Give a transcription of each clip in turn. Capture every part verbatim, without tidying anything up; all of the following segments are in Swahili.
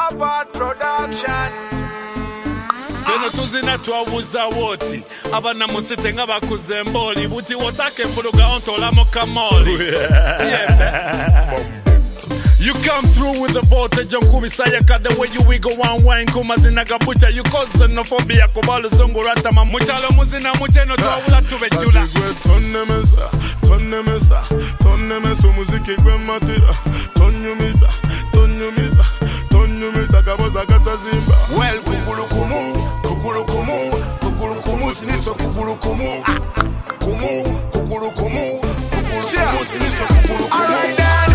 About production. Feno tuzina twabuza woti abana musite ngabakuze mboli buti wotake mpuruga ontola mo kamoli. Yeah. You come through with the voltage on kubisaya ka the way you wiggle one wine kumazina gabucha you cause xenophobia kubalu zongurata mamuchalo muzina muteno twawula tubejula. Tonnemesa tonnemesa tonnemesa muziki gwe matira tonyumiza tonyumiza tonyumiza kaboza katazimba. Well kukulukumu kukulukumu kukulukumu siniso kukulukumu kumu kukulukumu kukulukumu siniso kukulukumu. Alright then.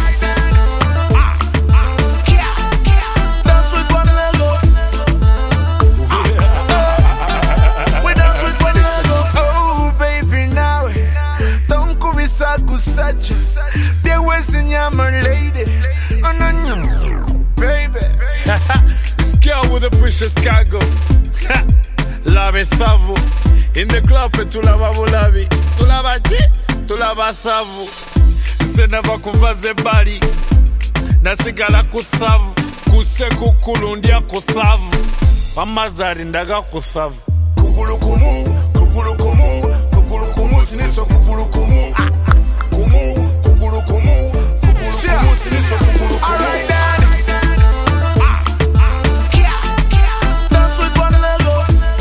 Dance with one lego. We dance with one lego. Oh baby now don't kubisa kusacha. There was in my lady. Oh no baby. This girl with a precious cargo. Lave thavu. In the club tulava bulavi. Tulava chi, tulava thavu. Senava kuvaze bali. Nasigala kuthavu. Kuse kukulundia kuthavu. Pamadhari ndaga kuthavu. Kukulukumu, kukulukumu, kukulukumu siniso kukulukumu. Kumu, kukulukumu, kukulukumu siniso kukulukumu. Alright then. Dance with one lego.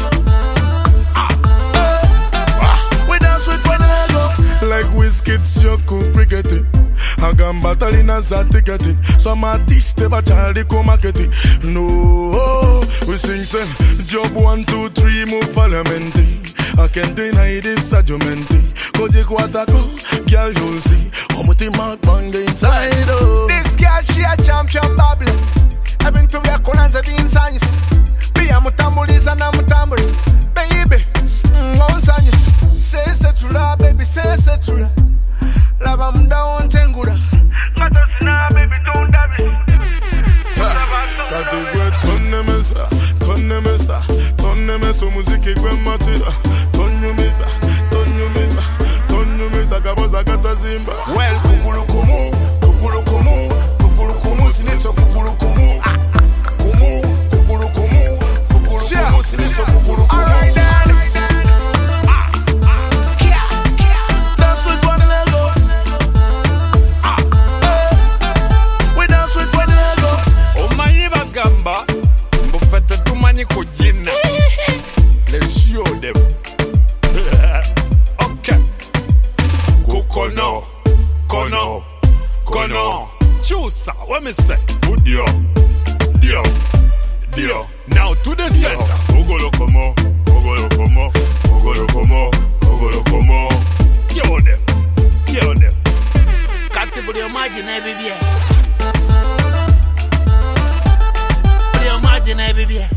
We dance with one lego. Like whiskey syoku brigade agamba talina za ticket some artiste bachali ko market. No we sing say job one two three move parliament. I can't deny this argument. Koje kwatako girl you'll see omuti mark bang inside. Oh This girl she a champion bubble. I've been to where Konanza being science. Be a mutambuliza na mutambuli. Baby, on science. Say setula, baby, say setula. Lava munda on tengura. Matasina, baby, don't dabi. katigwe tonnemesa tonnemesa tonnemesa muziki gwe matira tonyumiza tonyumiza tonyumiza kaboza katazimba. Well, kukulukumu, kukulukumu, kukulukumu siniso kukulukumu. Kumu, kukulukumu, kukulukumu siniso kukulukumu. Alright then. Dance with one lego. We dance with one lego. Omanyi bagamba mbufete tumanyi kujina. Let's show them. Okay. Kukono, kono, kono. Chusa, what me say? Udio, dio, dio. Now to the center. Ogolo komo, ogolo komo, ogolo komo, ogolo komo. Kill them, kill them. Kati buli omaji na bibie. Buli omaji na bibie.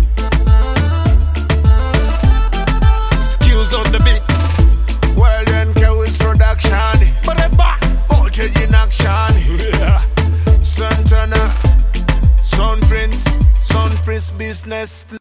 Skills on the beat. Well then, Kevin production. Ba-da-ba. Voltage in action. Yeah. Santana, Sun Prince, Sun Prince business.